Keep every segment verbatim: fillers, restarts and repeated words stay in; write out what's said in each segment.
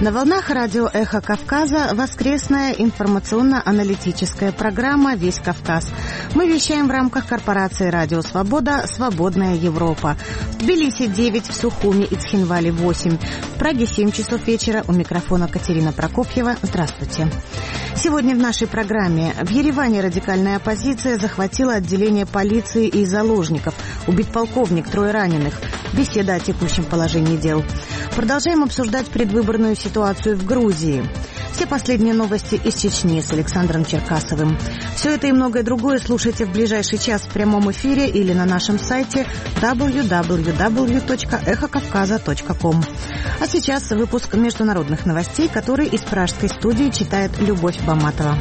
На волнах радио «Эхо Кавказа» воскресная информационно-аналитическая программа «Весь Кавказ». Мы вещаем в рамках корпорации «Радио Свобода. Свободная Европа». В Тбилиси девять, в Сухуми и Цхинвале восемь, в Праге семь часов вечера. У микрофона Катерина Прокопьева. Здравствуйте. Сегодня в нашей программе: в Ереване радикальная оппозиция захватила отделение полиции и заложников. Убит полковник, трое раненых. Беседа о текущем положении дел. Продолжаем обсуждать предвыборную ситуацию в Грузии. Все последние новости из Чечни с Александром Черкасовым. Все это и многое другое слушайте в ближайший час в прямом эфире или на нашем сайте дабл ю дабл ю дабл ю точка эхо кавказа точка ком. А сейчас выпуск международных новостей, который из пражской студии читает Любовь Баматова.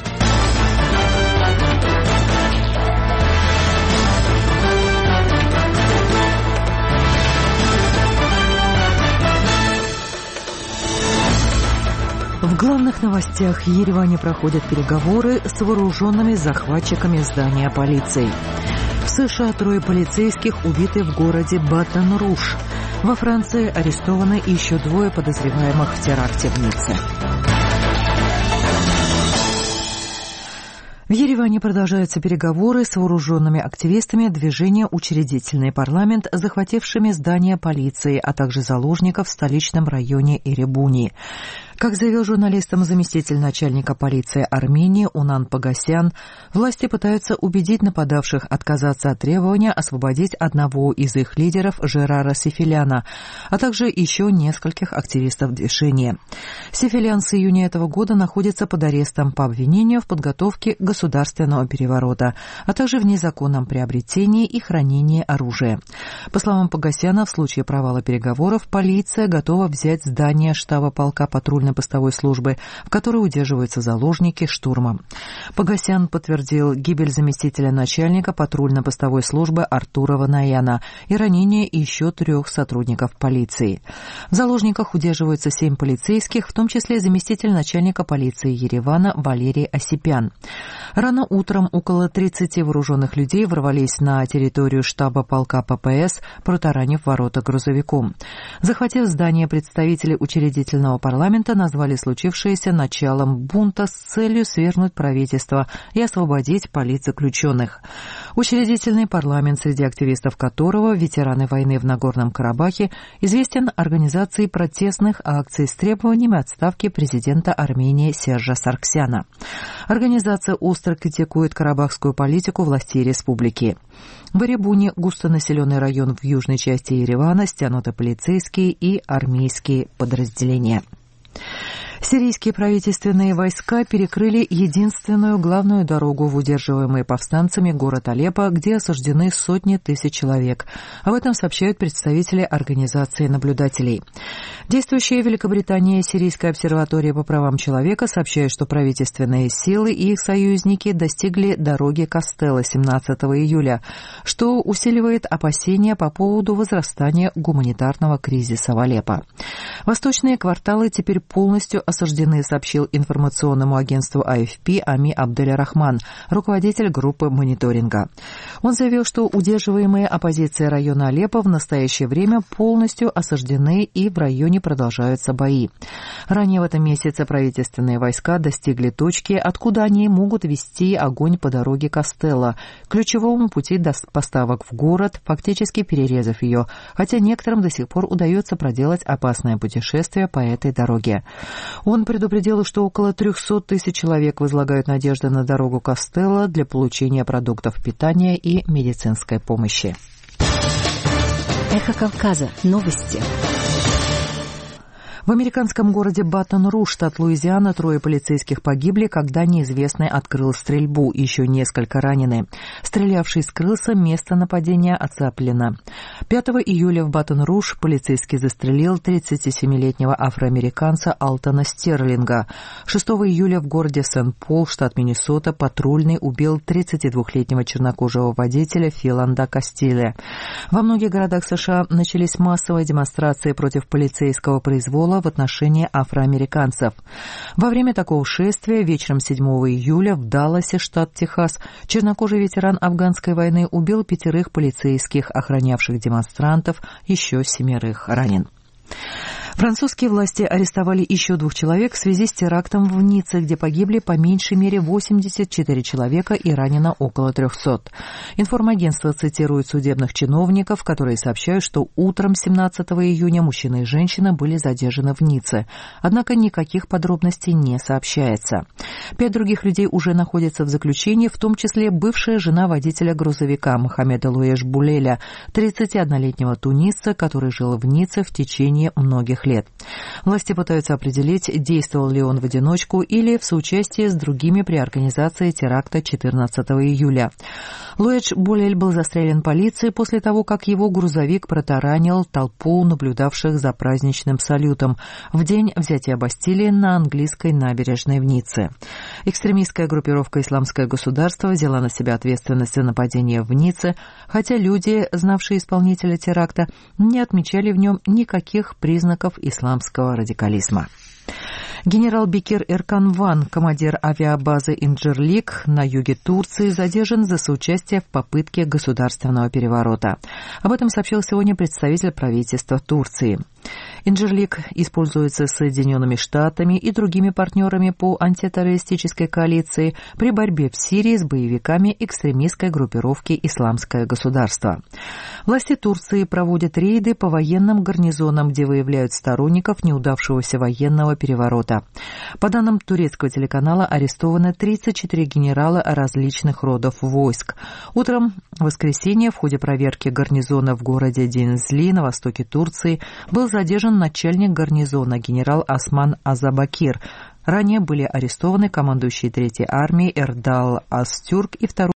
В главных новостях: в Ереване проходят переговоры с вооруженными захватчиками здания полиции. В США трое полицейских убиты в городе Батон-Руж. Во Франции арестованы еще двое подозреваемых в теракте в Ницце. В Ереване продолжаются переговоры с вооруженными активистами движения «Учредительный парламент», захватившими здание полиции, а также заложников в столичном районе Эребуни. Как заявил журналистам заместитель начальника полиции Армении Унан Погосян, власти пытаются убедить нападавших отказаться от требования освободить одного из их лидеров Жерара Сефеляна, а также еще нескольких активистов движения. Сефелян с июня этого года находится под арестом по обвинению в подготовке государственного переворота, а также в незаконном приобретении и хранении оружия. По словам Погосяна, в случае провала переговоров полиция готова взять здание штаба полка патрульной постовой службы, в которой удерживаются заложники, штурмом. Погосян подтвердил гибель заместителя начальника патрульно-постовой службы Артура Ванаяна и ранение еще трех сотрудников полиции. В заложниках удерживаются семь полицейских, в том числе заместитель начальника полиции Еревана Валерий Осипян. Рано утром около тридцати вооруженных людей ворвались на территорию штаба полка ППС, протаранив ворота грузовиком. Захватив здание, представители учредительного парламента назвали случившееся началом бунта с целью свергнуть правительство и освободить политзаключенных. Учредительный парламент, среди активистов которого ветераны войны в Нагорном Карабахе, известен организацией протестных акций с требованиями отставки президента Армении Сержа Сарксяна. Организация остро критикует карабахскую политику властей республики. В Эребуне, густонаселенный район в южной части Еревана, стянуты полицейские и армейские подразделения. Сирийские правительственные войска перекрыли единственную главную дорогу в удерживаемый повстанцами город Алеппо, где осаждены сотни тысяч человек. Об этом сообщают представители организации наблюдателей. Действующая в Великобритании Сирийская обсерватория по правам человека сообщает, что правительственные силы и их союзники достигли дороги Кастелло семнадцатого июля, что усиливает опасения по поводу возрастания гуманитарного кризиса в Алеппо. Восточные кварталы теперь полностью осаждены, сообщил информационному агентству А Эф Пи Ами Абдель-Рахман, руководитель группы мониторинга. Он заявил, что удерживаемые оппозицией района Алеппо в настоящее время полностью осаждены и в районе продолжаются бои. Ранее в этом месяце правительственные войска достигли точки, откуда они могут вести огонь по дороге Кастелло, ключевому пути поставок в город, фактически перерезав ее, хотя некоторым до сих пор удается проделать опасное путешествие по этой дороге. Он предупредил, что около трехсот тысяч человек возлагают надежды на дорогу Кастелло для получения продуктов питания и медицинской помощи. Эхо Кавказа. Новости. В американском городе Батон-Руж, штат Луизиана, трое полицейских погибли, когда неизвестный открыл стрельбу, еще несколько ранены. Стрелявший скрылся, место нападения оцеплено. пятого июля в Батон-Руж полицейский застрелил тридцатисемилетнего афроамериканца Алтона Стерлинга. шестого июля в городе Сент-Пол, штат Миннесота, патрульный убил тридцатидвухлетнего чернокожего водителя Филанда Кастиле. Во многих городах США начались массовые демонстрации против полицейского произвола в отношении афроамериканцев. Во время такого шествия вечером седьмого июля в Далласе, штат Техас, чернокожий ветеран афганской войны убил пятерых полицейских, охранявших демонстрантов, еще семерых ранен. Французские власти арестовали еще двух человек в связи с терактом в Ницце, где погибли по меньшей мере восемьдесят четыре человека и ранено около трехсот. Информагентство цитирует судебных чиновников, которые сообщают, что утром семнадцатого июня мужчина и женщина были задержаны в Ницце. Однако никаких подробностей не сообщается. Пять других людей уже находятся в заключении, в том числе бывшая жена водителя грузовика Мохаммеда Луэш Булеля, тридцатиоднолетнего тунисца, который жил в Ницце в течение многих лет. Власти пытаются определить, действовал ли он в одиночку или в соучастии с другими при организации теракта четырнадцатого июля. Луэш Булель был застрелен полицией после того, как его грузовик протаранил толпу наблюдавших за праздничным салютом в день взятия Бастилии на английской набережной в Ницце. Экстремистская группировка «Исламское государство» взяла на себя ответственность за нападение в Ницце, хотя люди, знавшие исполнителя теракта, не отмечали в нем никаких признаков исламского радикализма. Генерал Бекир Эркан Ван, командир авиабазы Инджирлик на юге Турции, задержан за соучастие в попытке государственного переворота. Об этом сообщил сегодня представитель правительства Турции. Инджирлик используется Соединенными Штатами и другими партнерами по антитеррористической коалиции при борьбе в Сирии с боевиками экстремистской группировки «Исламское государство». Власти Турции проводят рейды по военным гарнизонам, где выявляют сторонников неудавшегося военного переворота. По данным турецкого телеканала, арестованы тридцать четыре генерала различных родов войск. Утром в воскресенье в ходе проверки гарнизона в городе Денизли на востоке Турции был задержан начальник гарнизона генерал Осман Азабакир. Ранее были арестованы командующий третьей армией Эрдал Астюрк и второй